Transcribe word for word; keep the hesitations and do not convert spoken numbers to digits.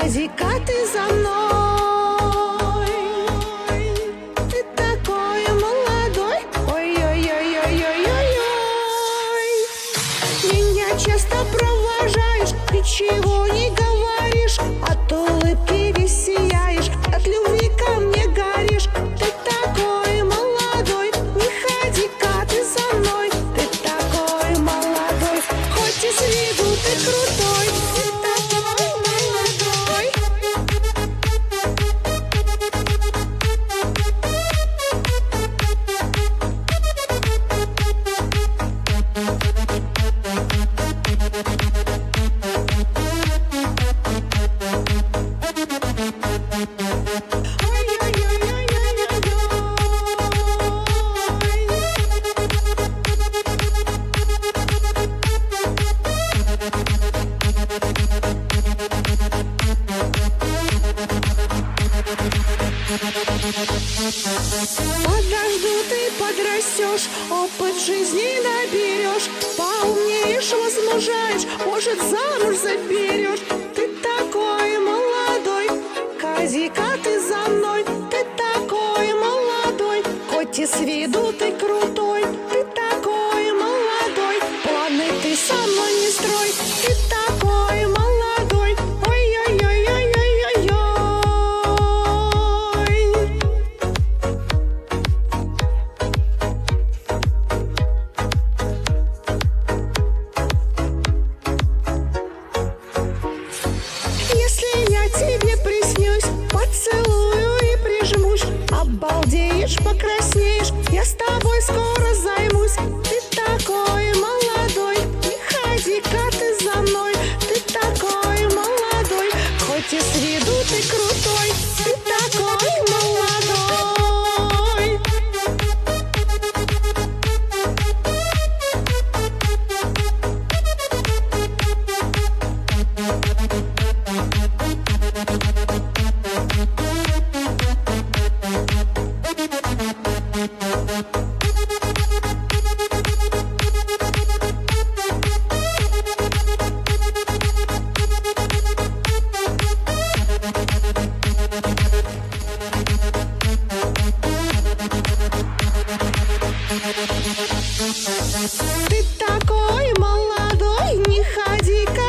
Ходи-ка ты за мной. Ты такой молодой. Ой-ой-ой-ой-ой-ой-ой. Меня часто провожаешь, ничего не говоришь, от улыбки весь сияешь, от любви ко мне горишь. Ты такой молодой, не ходи-ка ты за мной. Ты такой молодой, хоть и с виду ты крутой. Ты такой молодой. Подожду, ты подрастешь, опыт жизни наберешь, поумнеешь, возмужаешь, может, замуж заберешь. Ты такой молодой, ходи-ка ты за мной. Ты такой молодой, хоть и с виду ты крутой. Ты такой молодой, планы ты со мной не строй. Ты такой молодой, ой-ой-ой-ой-ой-ой-ой. Если я тебе приснюсь, поцелую и прижмусь, обалдеешь, покраснеешь, я с тобой скоро займусь. Ты такой молодой, не ходи-ка ты за мной. Ты такой молодой, хоть и с виду ты крутой. Ты такой молодой. Ты такой молодой, не ходи-ка